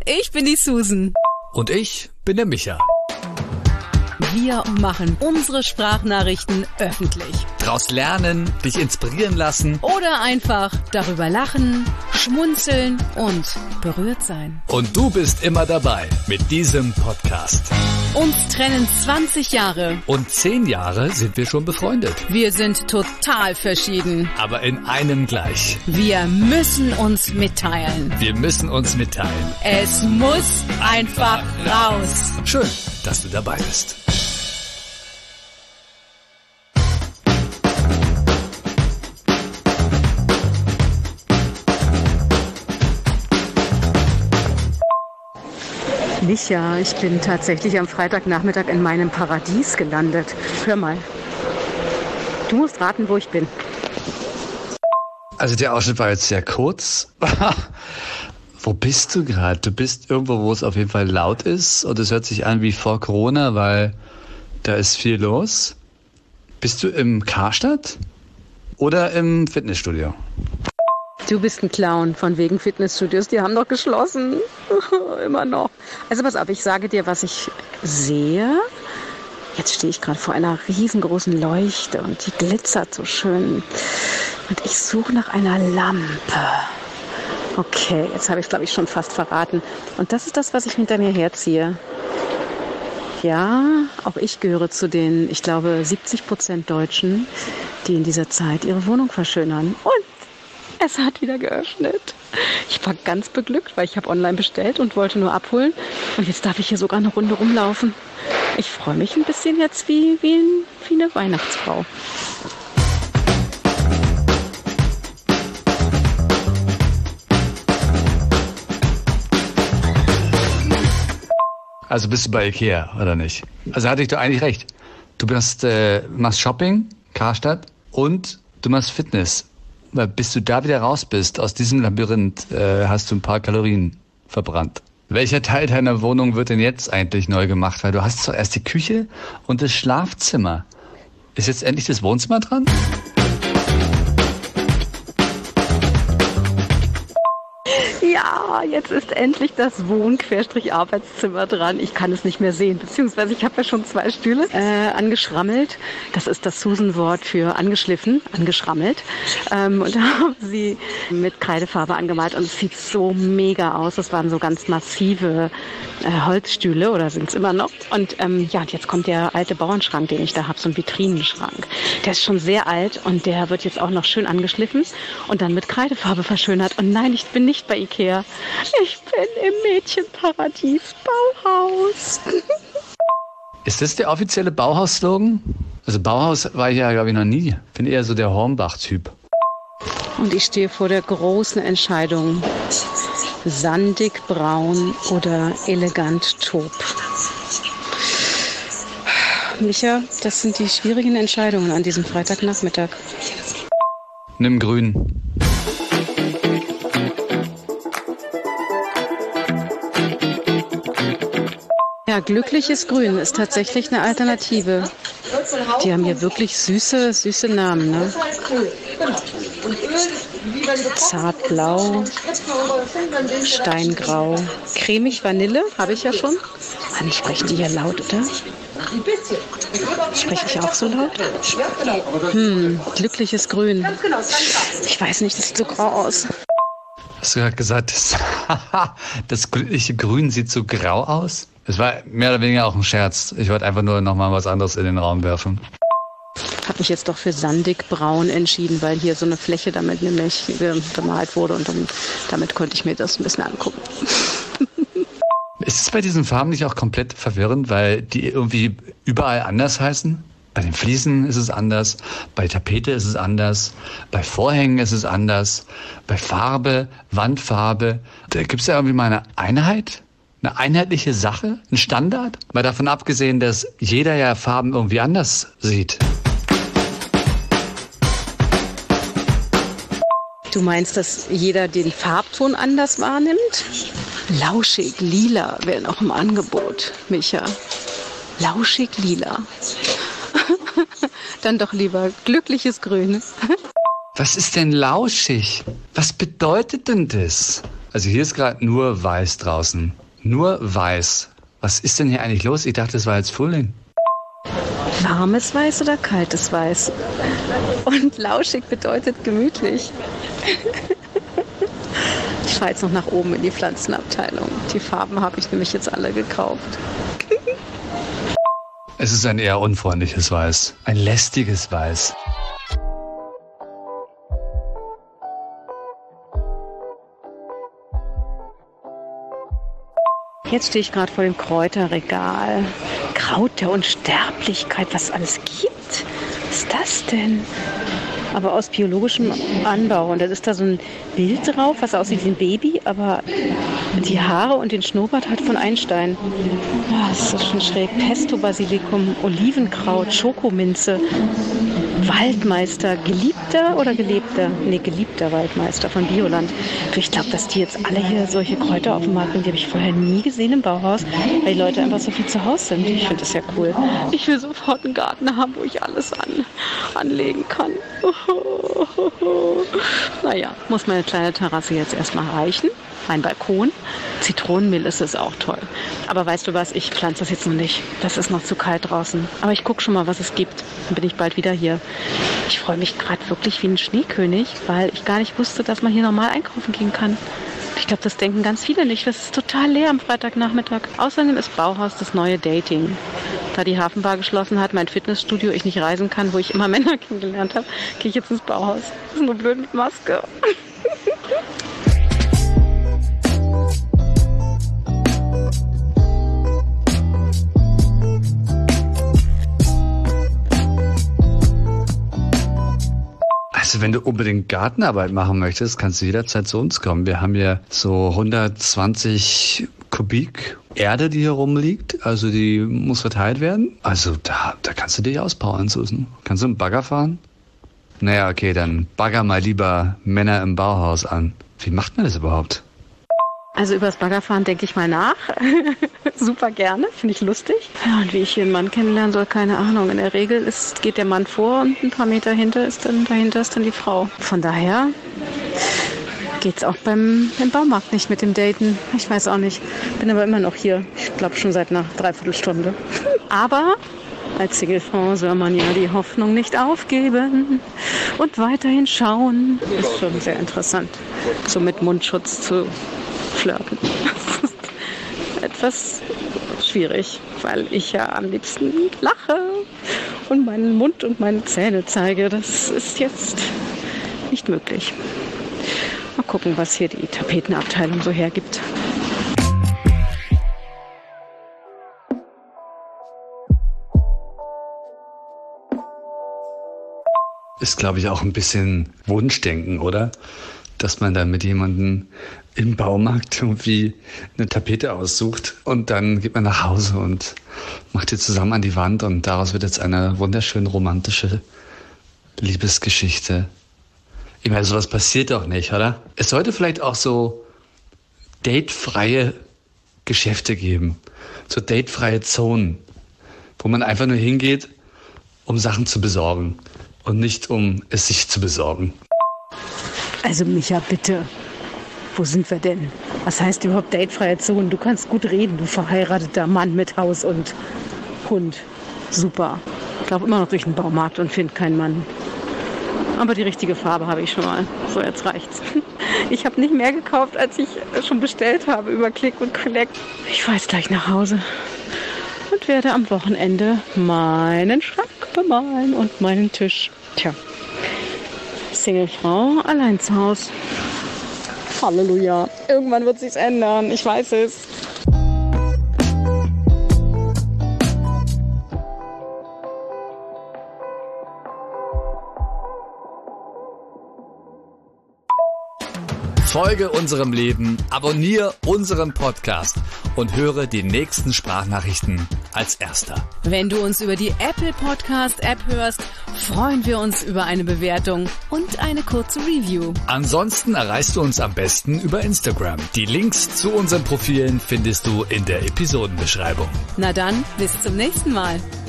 ich bin die Susan. Und ich bin der Micha. Wir machen unsere Sprachnachrichten öffentlich. Daraus lernen, dich inspirieren lassen. Oder einfach darüber lachen, schmunzeln und berührt sein. Und du bist immer dabei mit diesem Podcast. Uns trennen 20 Jahre. Und 10 Jahre sind wir schon befreundet. Wir sind total verschieden. Aber in einem gleich. Wir müssen uns mitteilen. Wir müssen uns mitteilen. Es muss einfach raus. Schön, dass du dabei bist. Micha, ich bin tatsächlich am Freitagnachmittag in meinem Paradies gelandet. Hör mal. Du musst raten, wo ich bin. Also der Ausschnitt war jetzt sehr kurz. Wo bist du gerade? Du bist irgendwo, wo es auf jeden Fall laut ist und es hört sich an wie vor Corona, weil da ist viel los. Bist du im Karstadt oder im Fitnessstudio? Du bist ein Clown von wegen Fitnessstudios. Die haben doch geschlossen. Immer noch. Also pass auf, ich sage dir, was ich sehe. Jetzt stehe ich gerade vor einer riesengroßen Leuchte und die glitzert so schön. Und ich suche nach einer Lampe. Okay, jetzt habe ich es, glaube ich, schon fast verraten. Und das ist das, was ich hinter mir herziehe. Ja, auch ich gehöre zu den, ich glaube, 70% Deutschen, die in dieser Zeit ihre Wohnung verschönern. Und es hat wieder geöffnet. Ich war ganz beglückt, weil ich habe online bestellt und wollte nur abholen. Und jetzt darf ich hier sogar eine Runde rumlaufen. Ich freue mich ein bisschen jetzt wie eine Weihnachtsfrau. Also bist du bei Ikea, oder nicht? Also hatte ich doch eigentlich recht. Du machst Shopping, Karstadt und du machst Fitness. Weil bis du da wieder raus bist, aus diesem Labyrinth, hast du ein paar Kalorien verbrannt. Welcher Teil deiner Wohnung wird denn jetzt eigentlich neu gemacht? Weil du hast zuerst die Küche und das Schlafzimmer. Ist jetzt endlich das Wohnzimmer dran? Ja, jetzt ist endlich das Wohn-Arbeitszimmer dran. Ich kann es nicht mehr sehen, beziehungsweise ich habe ja schon 2 Stühle angeschrammelt. Das ist das Susan-Wort für angeschliffen, angeschrammelt. Und da haben sie mit Kreidefarbe angemalt und es sieht so mega aus. Das waren so ganz massive Holzstühle oder sind es immer noch. Und und jetzt kommt der alte Bauernschrank, den ich da habe, so ein Vitrinenschrank. Der ist schon sehr alt und der wird jetzt auch noch schön angeschliffen und dann mit Kreidefarbe verschönert. Und nein, ich bin nicht bei Ikea. Ich bin im Mädchenparadies Bauhaus. Ist das der offizielle Bauhaus-Slogan? Also Bauhaus war ich ja, glaube ich, noch nie. Bin eher so der Hornbach-Typ. Und ich stehe vor der großen Entscheidung. Sandig braun oder elegant taub. Micha, das sind die schwierigen Entscheidungen an diesem Freitagnachmittag. Nimm grün. Ja, glückliches Grün ist tatsächlich eine Alternative. Die haben hier wirklich süße Namen, ne? Zartblau, Steingrau, cremig Vanille, habe ich ja schon. Mann, sprechen die hier laut, oder? Spreche ich auch so laut? Glückliches Grün. Ich weiß nicht, das sieht so grau aus. Hast du gerade gesagt, das glückliche Grün sieht so grau aus? Es war mehr oder weniger auch ein Scherz. Ich wollte einfach nur nochmal was anderes in den Raum werfen. Habe mich jetzt doch für sandig braun entschieden, weil hier so eine Fläche damit nämlich bemalt wurde und damit konnte ich mir das ein bisschen angucken. Ist es bei diesen Farben nicht auch komplett verwirrend, weil die irgendwie überall anders heißen? Bei den Fliesen ist es anders, bei Tapete ist es anders, bei Vorhängen ist es anders, bei Farbe, Wandfarbe. Da gibt es ja irgendwie mal eine Einheit? Eine einheitliche Sache? Ein Standard? Mal davon abgesehen, dass jeder ja Farben irgendwie anders sieht. Du meinst, dass jeder den Farbton anders wahrnimmt? Lauschig lila wäre noch im Angebot, Micha. Lauschig lila. Dann doch lieber glückliches Grün. Was ist denn lauschig? Was bedeutet denn das? Also hier ist gerade nur weiß draußen. Nur weiß. Was ist denn hier eigentlich los? Ich dachte, es war jetzt Frühling. Warmes Weiß oder kaltes Weiß? Und lauschig bedeutet gemütlich. Ich fahre jetzt noch nach oben in die Pflanzenabteilung. Die Farben habe ich nämlich jetzt alle gekauft. Es ist ein eher unfreundliches Weiß. Ein lästiges Weiß. Jetzt stehe ich gerade vor dem Kräuterregal. Kraut der Unsterblichkeit, was es alles gibt. Was ist das denn? Aber aus biologischem Anbau. Und da ist da so ein Bild drauf, was aussieht wie ein Baby, aber die Haare und den Schnurrbart hat von Einstein. Ja, das ist schon schräg. Pesto, Basilikum, Olivenkraut, Schokominze, Waldmeister, geliebter oder gelebter? Nee, geliebter Waldmeister von Bioland. Du, ich glaube, dass die jetzt alle hier solche Kräuter auf dem Markt sind, die habe ich vorher nie gesehen im Bauhaus, weil die Leute einfach so viel zu Hause sind. Ich finde das ja cool. Ich will sofort einen Garten haben, wo ich alles anlegen kann. Naja, muss meine kleine Terrasse jetzt erstmal reichen. Mein Balkon. Zitronenmehl ist es auch toll. Aber weißt du was, ich pflanze das jetzt noch nicht. Das ist noch zu kalt draußen. Aber ich gucke schon mal, was es gibt. Dann bin ich bald wieder hier. Ich freue mich gerade wirklich wie ein Schneekönig, weil ich gar nicht wusste, dass man hier normal einkaufen gehen kann. Ich glaube, das denken ganz viele nicht. Das ist total leer am Freitagnachmittag. Außerdem ist Bauhaus das neue Dating. Da die Hafenbar geschlossen hat, mein Fitnessstudio, ich nicht reisen kann, wo ich immer Männer kennengelernt habe, gehe ich jetzt ins Bauhaus. Das ist nur blöd mit Maske. Also wenn du unbedingt Gartenarbeit machen möchtest, kannst du jederzeit zu uns kommen. Wir haben hier so 120 Kubik Erde, die hier rumliegt. Also die muss verteilt werden. Also da kannst du dich auspowern, Susan. Kannst du einen Bagger fahren? Naja, okay, dann bagger mal lieber Männer im Bauhaus an. Wie macht man das überhaupt? Also über das Baggerfahren denke ich mal nach. Super gerne, finde ich lustig. Ja, und wie ich hier einen Mann kennenlernen soll, keine Ahnung. In der Regel geht der Mann vor und ein paar Meter dahinter ist dann die Frau. Von daher geht's auch im Baumarkt nicht mit dem Daten. Ich weiß auch nicht. Bin aber immer noch hier. Ich glaube schon seit einer Dreiviertelstunde. Aber als Singlefrau soll man ja die Hoffnung nicht aufgeben und weiterhin schauen. Ist schon sehr interessant, so mit Mundschutz zu flirten. Das ist etwas schwierig, weil ich ja am liebsten lache und meinen Mund und meine Zähne zeige. Das ist jetzt nicht möglich. Mal gucken, was hier die Tapetenabteilung so hergibt. Ist, glaube ich, auch ein bisschen Wunschdenken, oder? Dass man da mit jemandem im Baumarkt irgendwie eine Tapete aussucht und dann geht man nach Hause und macht die zusammen an die Wand und daraus wird jetzt eine wunderschön romantische Liebesgeschichte. Ich meine, sowas passiert doch nicht, oder? Es sollte vielleicht auch so datefreie Geschäfte geben, so datefreie Zonen, wo man einfach nur hingeht, um Sachen zu besorgen und nicht um es sich zu besorgen. Also Micha, bitte. Wo sind wir denn? Was heißt überhaupt datefreie Zone? Du kannst gut reden, du verheirateter Mann mit Haus und Hund. Super. Ich laufe immer noch durch den Baumarkt und finde keinen Mann. Aber die richtige Farbe habe ich schon mal. So, jetzt reicht's. Ich habe nicht mehr gekauft, als ich schon bestellt habe über Click und Collect. Ich fahre jetzt gleich nach Hause und werde am Wochenende meinen Schrank bemalen und meinen Tisch. Tja. Singlefrau, allein zu Hause. Halleluja. Irgendwann wird sich's ändern. Ich weiß es. Folge unserem Leben, abonniere unseren Podcast und höre die nächsten Sprachnachrichten als Erster. Wenn du uns über die Apple Podcast App hörst, freuen wir uns über eine Bewertung und eine kurze Review. Ansonsten erreichst du uns am besten über Instagram. Die Links zu unseren Profilen findest du in der Episodenbeschreibung. Na dann, bis zum nächsten Mal.